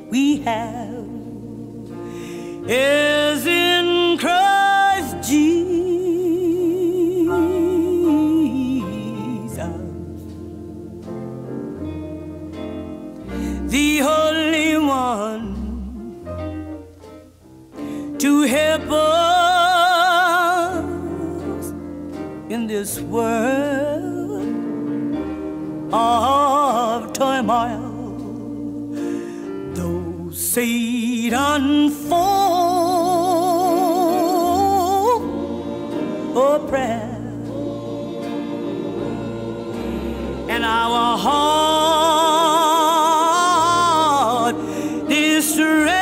we have is in Christ Jesus, the Holy One, to help us in this world of turmoil. Though Satan fall oppressed and our heart distressed,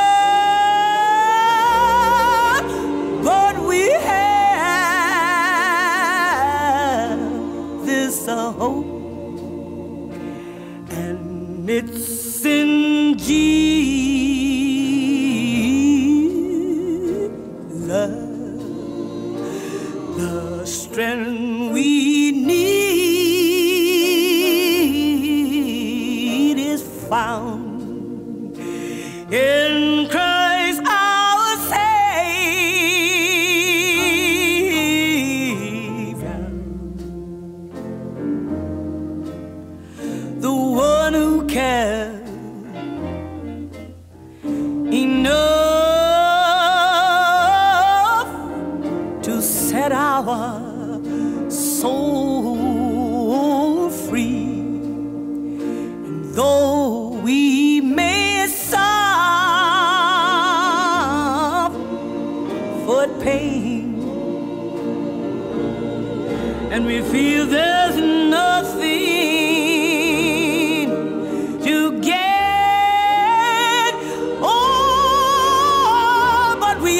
hope, and it's in Jesus, the strength we need is found in Christ our Savior, the one who cares enough to set our soul free. And though we may suffer pain, and we feel there's nothing to get, oh, but we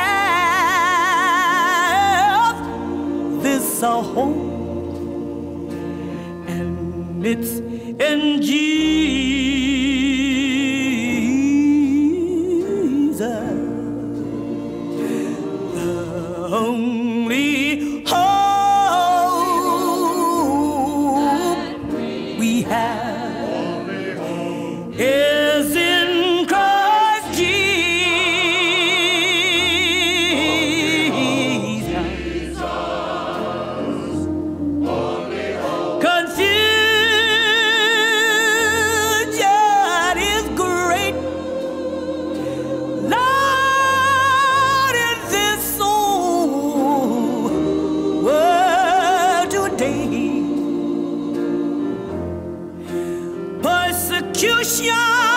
have this hope, and it's in Jesus, the only hope we have is in Christ Jesus. Confusion is great, Lord, in this soul world today. Persecution